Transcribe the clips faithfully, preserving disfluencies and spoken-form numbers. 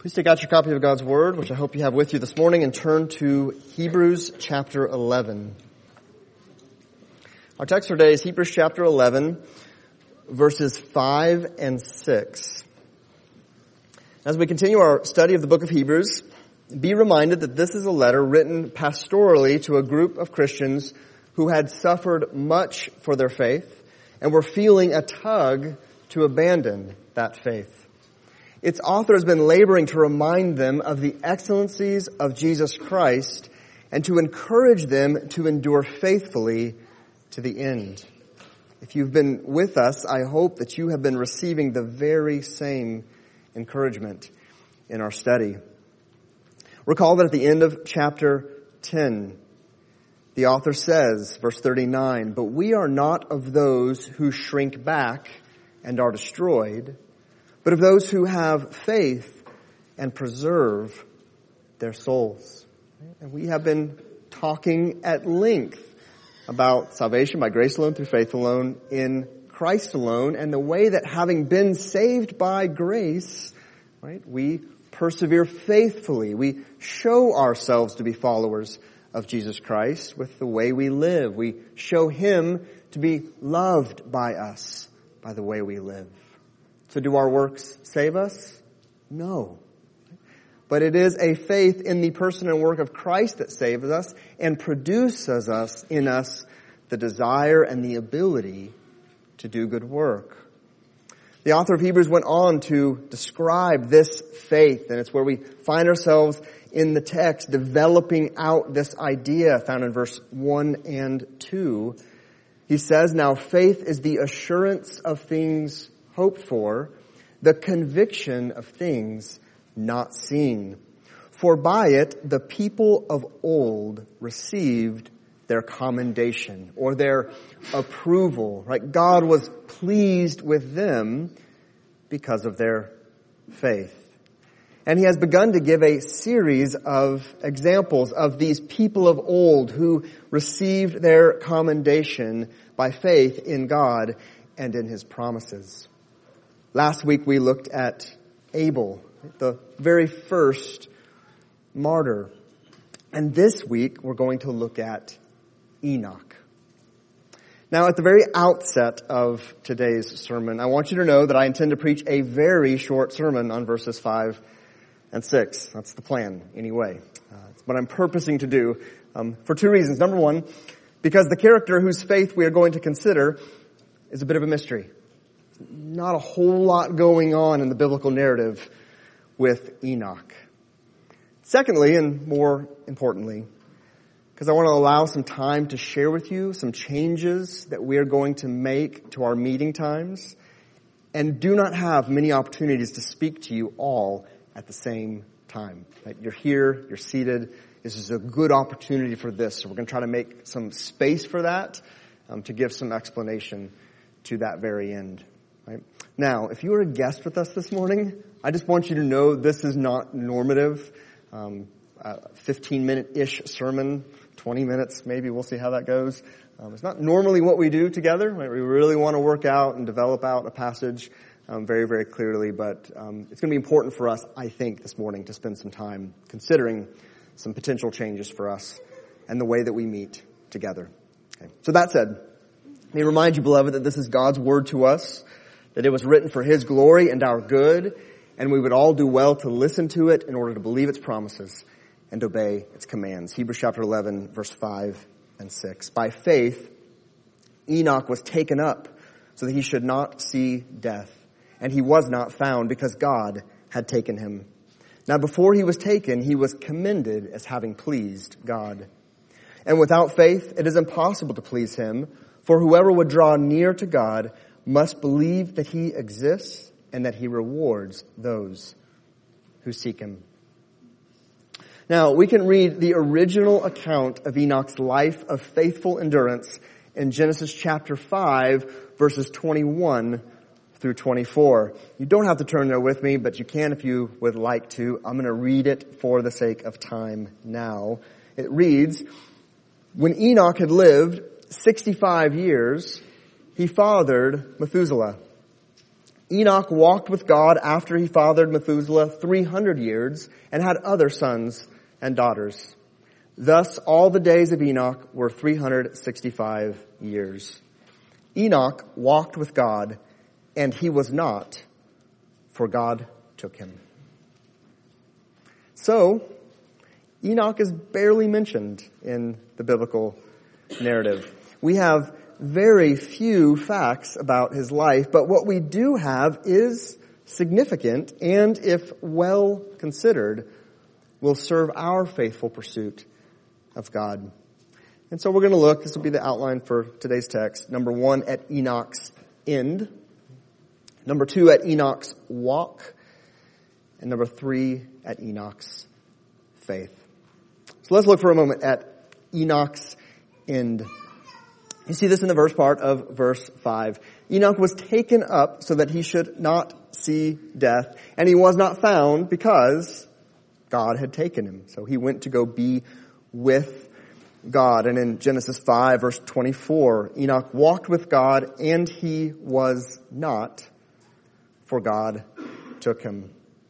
Please take out your copy of God's Word, which I hope you have with you this morning, and turn to Hebrews chapter eleven. Our text for today is Hebrews chapter eleven, verses five and six. As we continue our study of the book of Hebrews, be reminded that this is a letter written pastorally to a group of Christians who had suffered much for their faith and were feeling a tug to abandon that faith. Its author has been laboring to remind them of the excellencies of Jesus Christ and to encourage them to endure faithfully to the end. If you've been with us, I hope that you have been receiving the very same encouragement in our study. Recall that at the end of chapter ten, the author says, verse thirty-nine, "But we are not of those who shrink back and are destroyed, but of those who have faith and preserve their souls." And we have been talking at length about salvation by grace alone, through faith alone, in Christ alone, and the way that having been saved by grace, right, we persevere faithfully. We show ourselves to be followers of Jesus Christ with the way we live. We show Him to be loved by us by the way we live. So do our works save us? No. But it is a faith in the person and work of Christ that saves us and produces us in us the desire and the ability to do good work. The author of Hebrews went on to describe this faith, and it's where we find ourselves in the text developing out this idea found in verse one and two. He says, "Now faith is the assurance of things hoped for, the conviction of things not seen. For by it the people of old received their commendation," or their approval, right? God was pleased with them because of their faith. And He has begun to give a series of examples of these people of old who received their commendation by faith in God and in His promises. Last week we looked at Abel, the very first martyr. And this week we're going to look at Enoch. Now, at the very outset of today's sermon, I want you to know that I intend to preach a very short sermon on verses five and six. That's the plan, anyway. Uh, it's what I'm purposing to do um, for two reasons. Number one, because the character whose faith we are going to consider is a bit of a mystery. Not a whole lot going on in the biblical narrative with Enoch. Secondly, and more importantly, because I want to allow some time to share with you some changes that we are going to make to our meeting times, and do not have many opportunities to speak to you all at the same time. Right? You're here, you're seated. This is a good opportunity for this. So we're going to try to make some space for that, um, to give some explanation to that very end. Right? Now, if you are a guest with us this morning, I just want you to know this is not normative. Um, uh, fifteen minute-ish sermon, twenty minutes maybe, we'll see how that goes. Um, it's not normally what we do together. Right? We really want to work out and develop out a passage um, very, very clearly, but um, it's going to be important for us, I think, this morning to spend some time considering some potential changes for us and the way that we meet together. Okay. So that said, let me remind you, beloved, that this is God's word to us, that it was written for His glory and our good, and we would all do well to listen to it in order to believe its promises and obey its commands. Hebrews chapter eleven, verse five and six. "By faith, Enoch was taken up so that he should not see death, and he was not found because God had taken him. Now before he was taken, he was commended as having pleased God. And without faith, it is impossible to please Him, for whoever would draw near to God must believe that He exists and that He rewards those who seek Him." Now, we can read the original account of Enoch's life of faithful endurance in Genesis chapter five, verses twenty-one through twenty-four. You don't have to turn there with me, but you can if you would like to. I'm going to read it for the sake of time now. It reads, "When Enoch had lived sixty-five years, he fathered Methuselah. Enoch walked with God after he fathered Methuselah three hundred years and had other sons and daughters. Thus, all the days of Enoch were three hundred sixty-five years. Enoch walked with God, and he was not, for God took him. So, Enoch is barely mentioned in the biblical narrative. We have very few facts about his life, but what we do have is significant and, if well considered, will serve our faithful pursuit of God. And so we're going to look, this will be the outline for today's text, number one, at Enoch's end, number two, at Enoch's walk, and number three, at Enoch's faith. So let's look for a moment at Enoch's end. You see this in the verse part of verse five. Enoch was taken up so that he should not see death, and he was not found because God had taken him. So he went to go be with God. And in Genesis five, verse twenty-four, Enoch walked with God, and he was not, for God took him.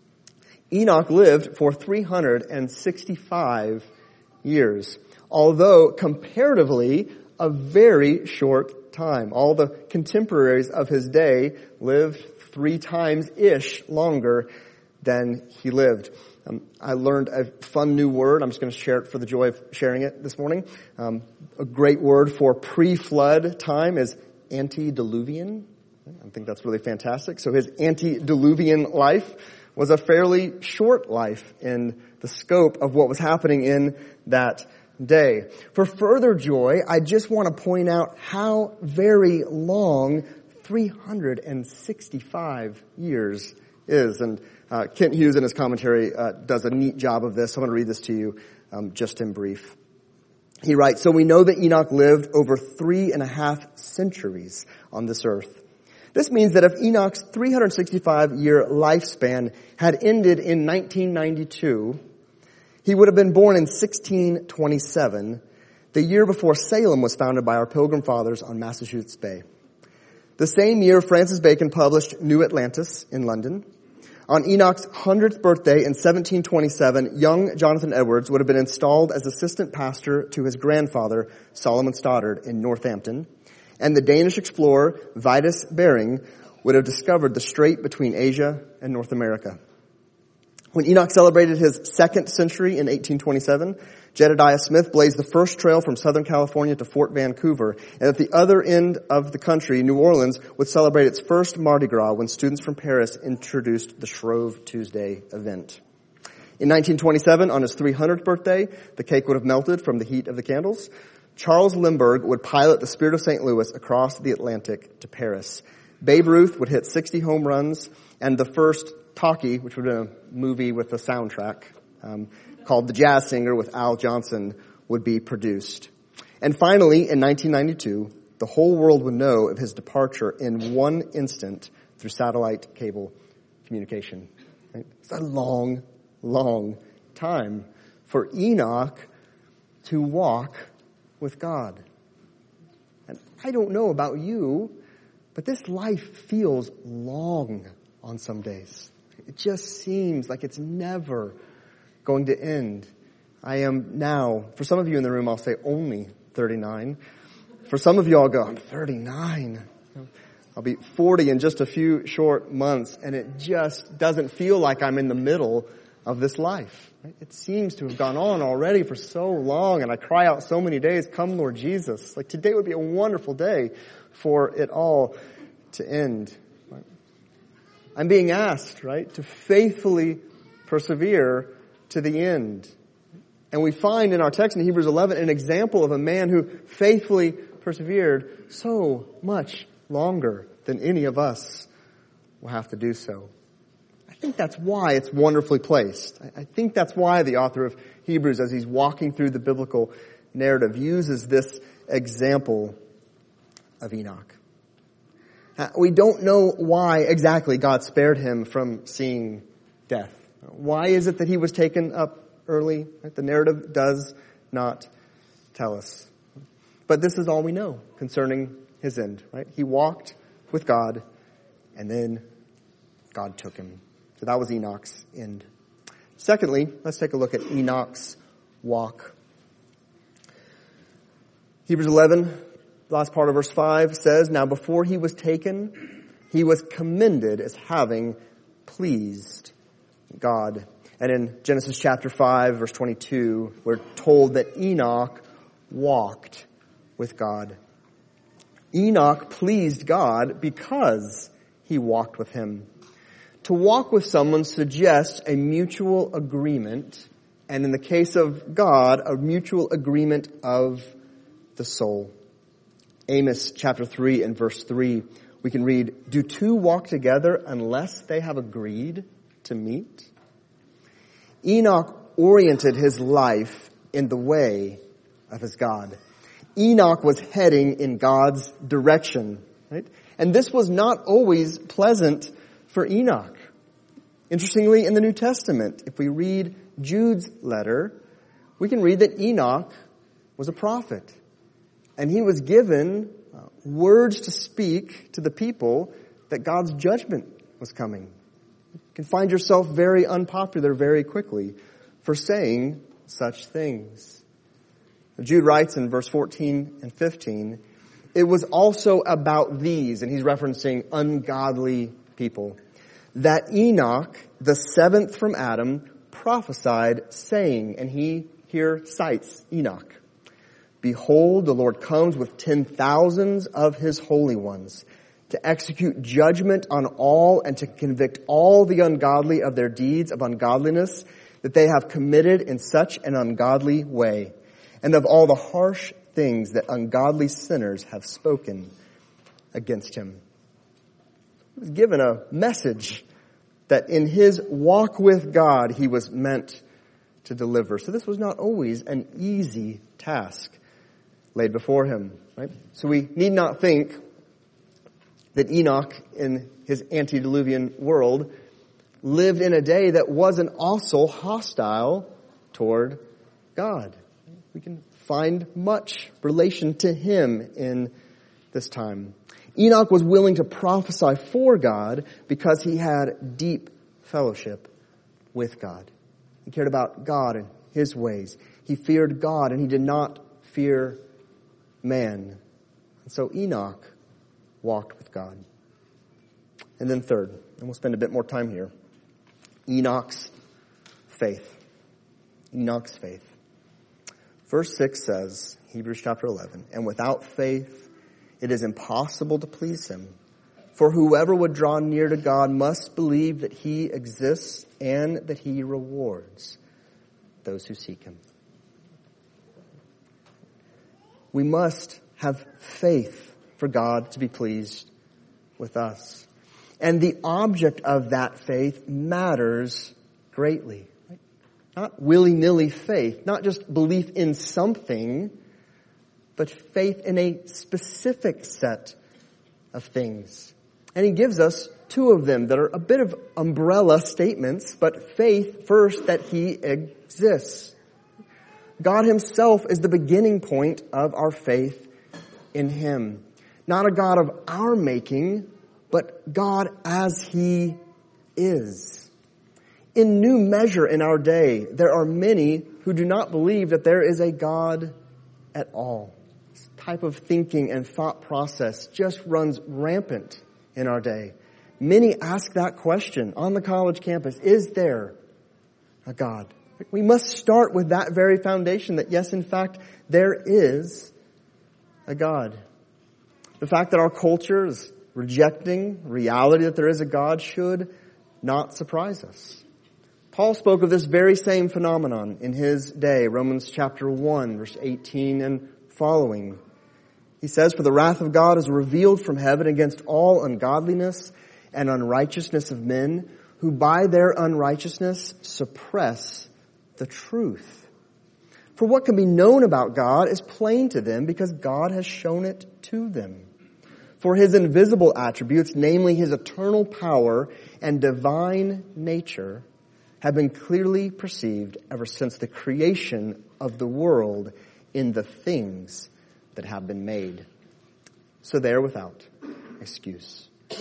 Enoch lived for three hundred sixty-five years, although comparatively a very short time. All the contemporaries of his day lived three times-ish longer than he lived. Um, I learned a fun new word. I'm just going to share it for the joy of sharing it this morning. Um, a great word for pre-flood time is antediluvian. I think that's really fantastic. So his antediluvian life was a fairly short life in the scope of what was happening in that day. For further joy, I just want to point out how very long three hundred sixty-five years is. And uh, Kent Hughes in his commentary uh, does a neat job of this. I'm going to read this to you um, just in brief. He writes, "So we know that Enoch lived over three and a half centuries on this earth. This means that if Enoch's three hundred sixty-five year lifespan had ended in nineteen ninety-two, he would have been born in sixteen twenty-seven, the year before Salem was founded by our Pilgrim Fathers on Massachusetts Bay. The same year, Francis Bacon published New Atlantis in London. On Enoch's hundredth birthday in seventeen twenty-seven, young Jonathan Edwards would have been installed as assistant pastor to his grandfather, Solomon Stoddard, in Northampton, and the Danish explorer Vitus Bering would have discovered the strait between Asia and North America. When Enoch celebrated his second century in eighteen twenty-seven, Jedediah Smith blazed the first trail from Southern California to Fort Vancouver, and at the other end of the country, New Orleans would celebrate its first Mardi Gras when students from Paris introduced the Shrove Tuesday event. In nineteen twenty-seven, on his three hundredth birthday, the cake would have melted from the heat of the candles. Charles Lindbergh would pilot the Spirit of Saint Louis across the Atlantic to Paris. Babe Ruth would hit sixty home runs, and the first talkie, which would have been a movie with a soundtrack, um, called The Jazz Singer with Al Johnson, would be produced. And finally, in nineteen ninety-two, the whole world would know of his departure in one instant through satellite cable communication. Right? It's a long, long time for Enoch to walk with God. And I don't know about you, but this life feels long on some days. It just seems like it's never going to end. I am now, for some of you in the room, I'll say only thirty-nine. For some of you, I'll go, I'm thirty-nine. I'll be forty in just a few short months, and it just doesn't feel like I'm in the middle of this life. It seems to have gone on already for so long, and I cry out so many days, come Lord Jesus. Like today would be a wonderful day for it all to end. I'm being asked, right, to faithfully persevere to the end. And we find in our text in Hebrews eleven an example of a man who faithfully persevered so much longer than any of us will have to do so. I think that's why it's wonderfully placed. I think that's why the author of Hebrews, as he's walking through the biblical narrative, uses this example of Enoch. We don't know why exactly God spared him from seeing death. Why is it that he was taken up early? The narrative does not tell us. But this is all we know concerning his end, right? He walked with God, and then God took him. So that was Enoch's end. Secondly, let's take a look at Enoch's walk. Hebrews eleven, last part of verse five says, "Now before he was taken, he was commended as having pleased God." And in Genesis chapter five, verse twenty-two, we're told that Enoch walked with God. Enoch pleased God because he walked with him. To walk with someone suggests a mutual agreement, and in the case of God, a mutual agreement of the soul. Amos chapter three and verse three, we can read, "Do two walk together unless they have agreed to meet?" Enoch oriented his life in the way of his God. Enoch was heading in God's direction, right? And this was not always pleasant for Enoch. Interestingly, in the New Testament, if we read Jude's letter, we can read that Enoch was a prophet. And he was given uh, words to speak to the people that God's judgment was coming. You can find yourself very unpopular very quickly for saying such things. Jude writes in verse fourteen and fifteen, "It was also about these," and he's referencing ungodly people, "that Enoch, the seventh from Adam, prophesied, saying," and he here cites Enoch, "Behold, the Lord comes with ten thousands of his holy ones, to execute judgment on all and to convict all the ungodly of their deeds of ungodliness that they have committed in such an ungodly way, and of all the harsh things that ungodly sinners have spoken against him." He was given a message that in his walk with God he was meant to deliver. So this was not always an easy task laid before him, right? So we need not think that Enoch in his antediluvian world lived in a day that wasn't also hostile toward God. We can find much relation to him in this time. Enoch was willing to prophesy for God because he had deep fellowship with God. He cared about God and his ways. He feared God and he did not fear man. And so Enoch walked with God. And then third, and we'll spend a bit more time here, Enoch's faith. Enoch's faith. Verse six says, Hebrews chapter eleven, "And without faith it is impossible to please him. For whoever would draw near to God must believe that he exists and that he rewards those who seek him." We must have faith for God to be pleased with us. And the object of that faith matters greatly. Not willy-nilly faith, not just belief in something, but faith in a specific set of things. And he gives us two of them that are a bit of umbrella statements, but faith first that he exists. God himself is the beginning point of our faith in him. Not a God of our making, but God as he is. In new measure in our day, there are many who do not believe that there is a God at all. This type of thinking and thought process just runs rampant in our day. Many ask that question on the college campus: is there a God? We must start with that very foundation that yes, in fact, there is a God. The fact that our culture is rejecting reality that there is a God should not surprise us. Paul spoke of this very same phenomenon in his day, Romans chapter one, verse eighteen and following. He says, "For the wrath of God is revealed from heaven against all ungodliness and unrighteousness of men, who by their unrighteousness suppress the truth. For what can be known about God is plain to them, because God has shown it to them. For his invisible attributes, namely his eternal power and divine nature, have been clearly perceived ever since the creation of the world in the things that have been made. So they are without excuse."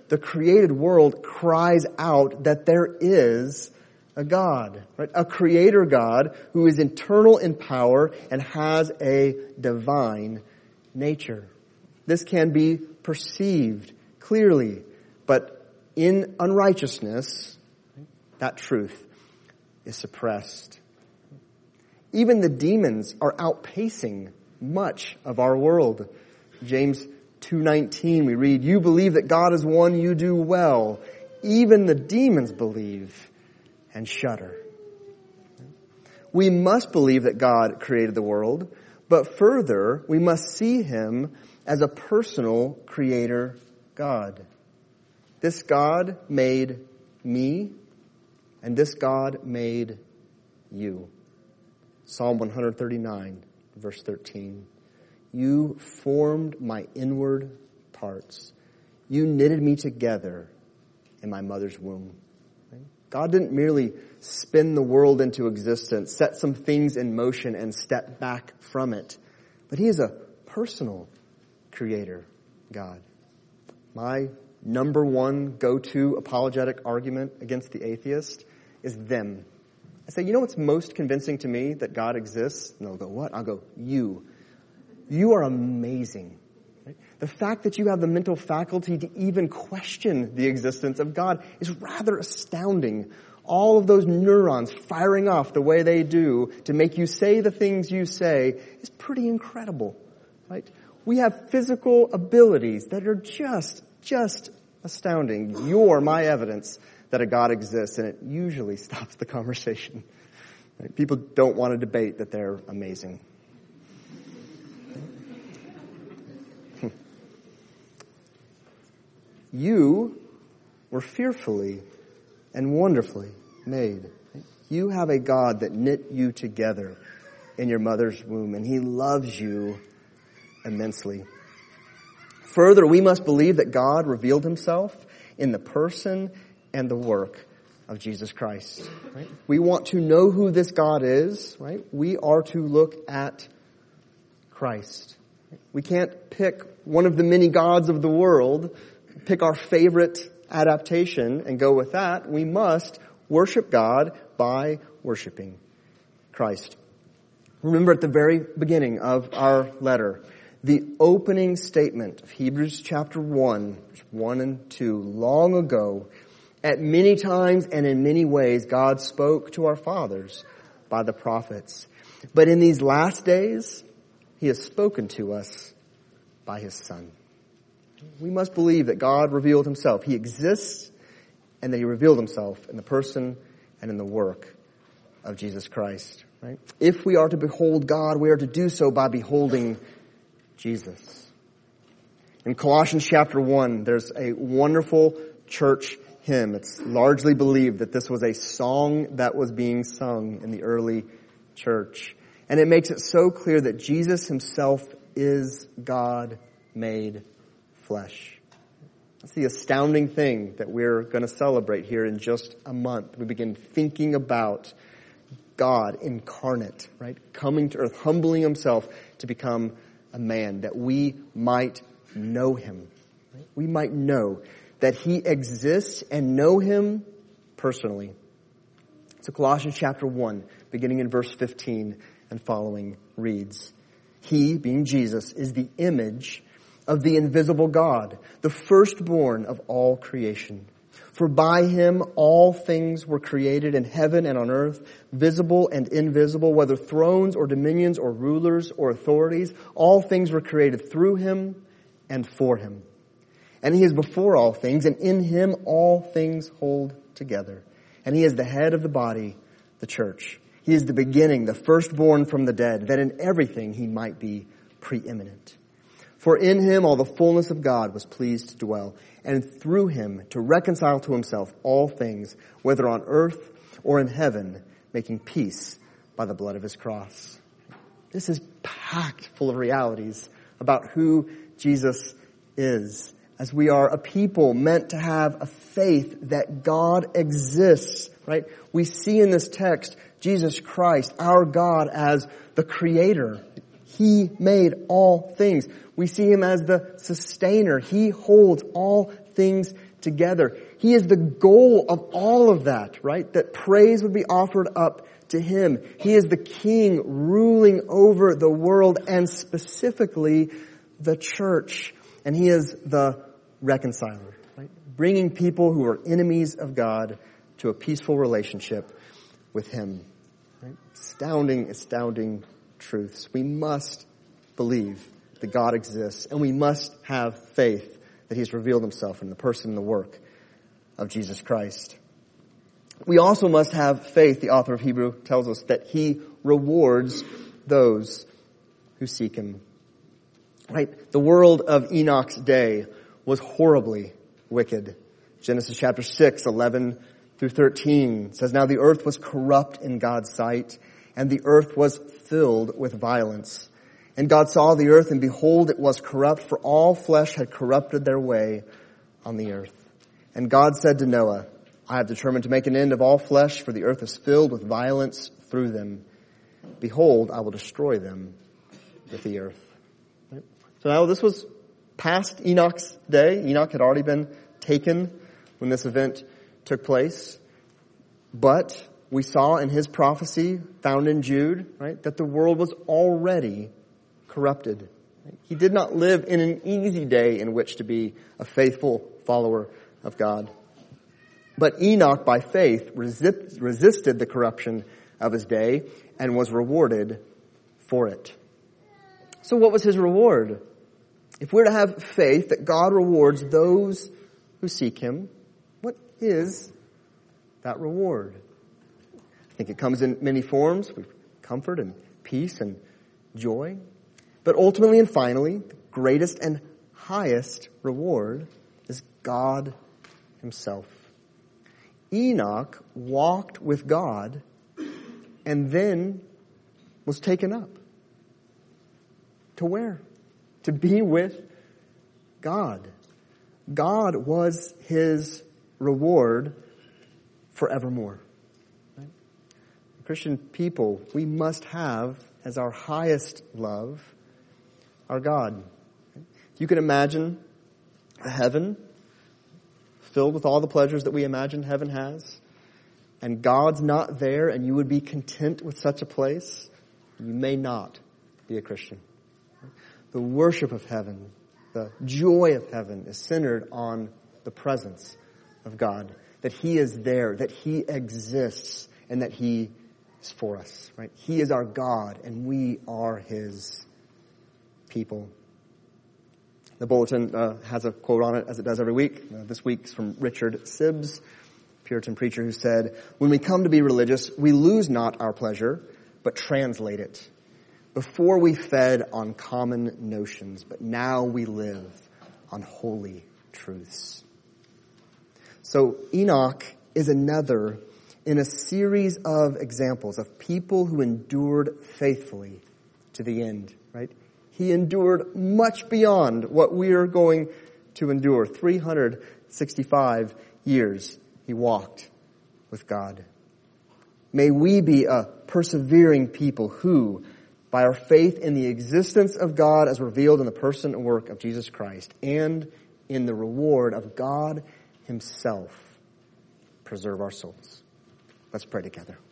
the created world cries out that there is a God, right? A creator God who is eternal in power and has a divine nature. This can be perceived clearly, but in unrighteousness, that truth is suppressed. Even the demons are outpacing much of our world. James two nineteen, we read, "You believe that God is one, you do well. Even the demons believe and shudder." We must believe that God created the world, but further, we must see Him as a personal creator God. This God made me, and this God made you. Psalm one thirty-nine, verse thirteen. "You formed my inward parts. You knitted me together in my mother's womb." Right? God didn't merely spin the world into existence, set some things in motion, and step back from it. But He is a personal creator God. My number one go-to apologetic argument against the atheist is them. I say, you know what's most convincing to me that God exists? And they'll go, what? I'll go, you. You are amazing. Right? The fact that you have the mental faculty to even question the existence of God is rather astounding. All of those neurons firing off the way they do to make you say the things you say is pretty incredible. Right? We have physical abilities that are just, just astounding. You're my evidence that a God exists, and it usually stops the conversation. Right? People don't want to debate that they're amazing. You were fearfully and wonderfully made. You have a God that knit you together in your mother's womb, and He loves you immensely. Further, we must believe that God revealed Himself in the person and the work of Jesus Christ. Right? We want to know who this God is, right? We are to look at Christ. We can't pick one of the many gods of the world, pick our favorite adaptation and go with that. We must worship God by worshiping Christ. Remember at the very beginning of our letter, the opening statement of Hebrews chapter one, one and two, long ago, at many times and in many ways, God spoke to our fathers by the prophets. But in these last days, He has spoken to us by His Son. We must believe that God revealed Himself. He exists, and that He revealed Himself in the person and in the work of Jesus Christ. Right? If we are to behold God, we are to do so by beholding Jesus. In Colossians chapter one, there's a wonderful church hymn. It's largely believed that this was a song that was being sung in the early church. And it makes it so clear that Jesus Himself is God made flesh. That's the astounding thing that we're going to celebrate here in just a month. We begin thinking about God incarnate, right? Coming to earth, humbling Himself to become a man, that we might know Him. Right? We might know that He exists and know Him personally. So Colossians chapter one, beginning in verse fifteen and following, reads, He, being Jesus, is the image of the invisible God, the firstborn of all creation. For by Him all things were created in heaven and on earth, visible and invisible, whether thrones or dominions or rulers or authorities. All things were created through Him and for Him. And He is before all things, and in Him all things hold together. And He is the head of the body, the church. He is the beginning, the firstborn from the dead, that in everything He might be preeminent. For in Him all the fullness of God was pleased to dwell, and through Him to reconcile to Himself all things, whether on earth or in heaven, making peace by the blood of His cross. This is packed full of realities about who Jesus is, as we are a people meant to have a faith that God exists, right? We see in this text Jesus Christ, our God, as the Creator. He made all things. We see Him as the sustainer. He holds all things together. He is the goal of all of that, right? That praise would be offered up to Him. He is the King ruling over the world and specifically the church. And He is the reconciler, right? Bringing people who are enemies of God to a peaceful relationship with Him. Right? Astounding, astounding truths. We must believe that God exists, and we must have faith that He's revealed Himself in the person and the work of Jesus Christ. We also must have faith, the author of Hebrew tells us, that He rewards those who seek Him. Right? The world of Enoch's day was horribly wicked. Genesis chapter six, eleven through thirteen says, "Now the earth was corrupt in God's sight, and the earth was filled with violence. And God saw the earth, and behold, it was corrupt, for all flesh had corrupted their way on the earth. And God said to Noah, I have determined to make an end of all flesh, for the earth is filled with violence through them. Behold, I will destroy them with the earth." Right? So now this was past Enoch's day. Enoch had already been taken when this event took place. But we saw in his prophecy found in Jude, right, that the world was already corrupted. He did not live in an easy day in which to be a faithful follower of God. But Enoch, by faith, resist, resisted the corruption of his day and was rewarded for it. So what was his reward? If we're to have faith that God rewards those who seek Him, what is that reward? I think it comes in many forms, with comfort and peace and joy. But ultimately and finally, the greatest and highest reward is God Himself. Enoch walked with God and then was taken up. To where? To be with God. God was his reward forevermore. Right? Christian people, we must have as our highest love our God. If you can imagine a heaven filled with all the pleasures that we imagine heaven has, and God's not there, and you would be content with such a place, you may not be a Christian. The worship of heaven, the joy of heaven is centered on the presence of God, that He is there, that He exists, and that He is for us. Right? He is our God, and we are His people. The bulletin uh, has a quote on it, as it does every week. Uh, this week's from Richard Sibbs, Puritan preacher, who said, "When we come to be religious, we lose not our pleasure, but translate it. Before we fed on common notions, but now we live on holy truths." So Enoch is another in a series of examples of people who endured faithfully to the end, right? He endured much beyond what we are going to endure. three hundred sixty-five years he walked with God. May we be a persevering people who, by our faith in the existence of God as revealed in the person and work of Jesus Christ and in the reward of God Himself, preserve our souls. Let's pray together.